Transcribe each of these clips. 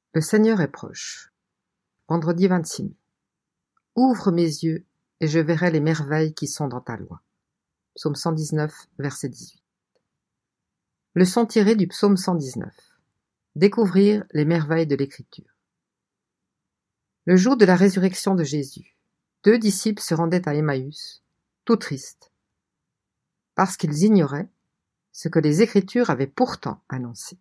Le Seigneur est proche. Vendredi 26 mai. Ouvre mes yeux et je verrai les merveilles qui sont dans ta loi. Psaume 119, verset 18. Leçon tirée du psaume 119. Découvrir les merveilles de l'Écriture. Le jour de la résurrection de Jésus, 2 disciples se rendaient à Emmaüs, tout tristes, parce qu'ils ignoraient ce que les Écritures avaient pourtant annoncé.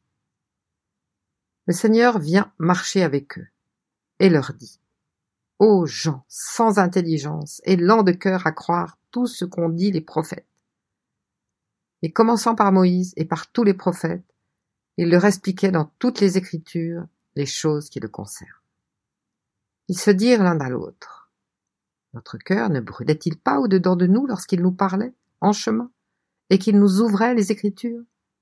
Le Seigneur vient marcher avec eux et leur dit : « Ô gens sans intelligence et lents de cœur à croire tout ce qu'ont dit les prophètes. » Et commençant par Moïse et par tous les prophètes, il leur expliquait dans toutes les Écritures les choses qui le concernent. Ils se dirent l'un à l'autre : « Notre cœur ne brûlait-il pas au-dedans de nous lorsqu'il nous parlait, en chemin, et qu'il nous ouvrait les Écritures »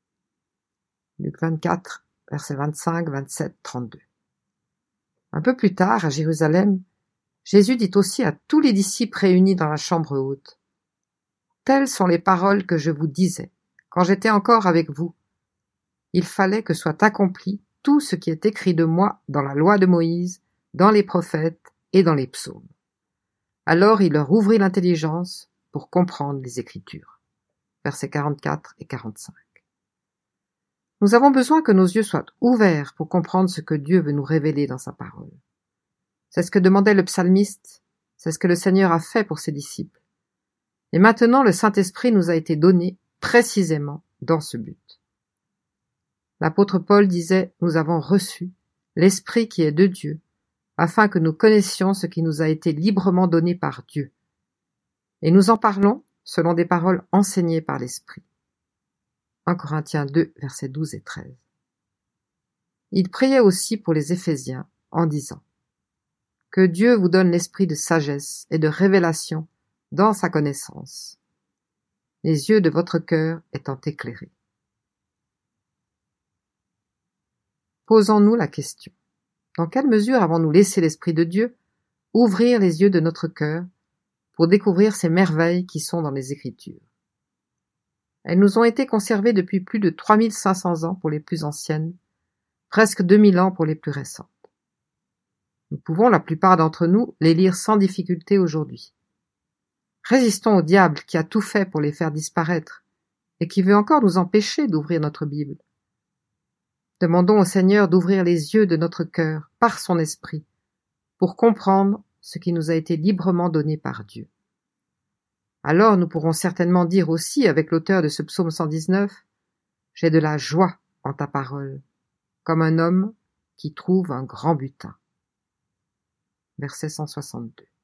Luc 24, versets 25, 27, 32. Un peu plus tard, à Jérusalem, Jésus dit aussi à tous les disciples réunis dans la chambre haute : « Telles sont les paroles que je vous disais, quand j'étais encore avec vous. Il fallait que soit accompli tout ce qui est écrit de moi dans la loi de Moïse, dans les prophètes et dans les psaumes. » Alors il leur ouvrit l'intelligence pour comprendre les Écritures. Versets 44 et 45. Nous avons besoin que nos yeux soient ouverts pour comprendre ce que Dieu veut nous révéler dans sa parole. C'est ce que demandait le psalmiste, c'est ce que le Seigneur a fait pour ses disciples. Et maintenant le Saint-Esprit nous a été donné précisément dans ce but. L'apôtre Paul disait : « Nous avons reçu l'Esprit qui est de Dieu, afin que nous connaissions ce qui nous a été librement donné par Dieu. Et nous en parlons selon des paroles enseignées par l'Esprit. » 1 Corinthiens 2, versets 12 et 13. Il priait aussi pour les Éphésiens en disant : « Que Dieu vous donne l'esprit de sagesse et de révélation dans sa connaissance, les yeux de votre cœur étant éclairés. » Posons-nous la question : dans quelle mesure avons-nous laissé l'Esprit de Dieu ouvrir les yeux de notre cœur pour découvrir ces merveilles qui sont dans les Écritures ? Elles nous ont été conservées depuis plus de 3500 ans pour les plus anciennes, presque 2000 ans pour les plus récentes. Nous pouvons, la plupart d'entre nous, les lire sans difficulté aujourd'hui. Résistons au diable qui a tout fait pour les faire disparaître et qui veut encore nous empêcher d'ouvrir notre Bible. Demandons au Seigneur d'ouvrir les yeux de notre cœur par son esprit pour comprendre ce qui nous a été librement donné par Dieu. Alors nous pourrons certainement dire aussi avec l'auteur de ce psaume 119 : « J'ai de la joie en ta parole, comme un homme qui trouve un grand butin. » Verset 162.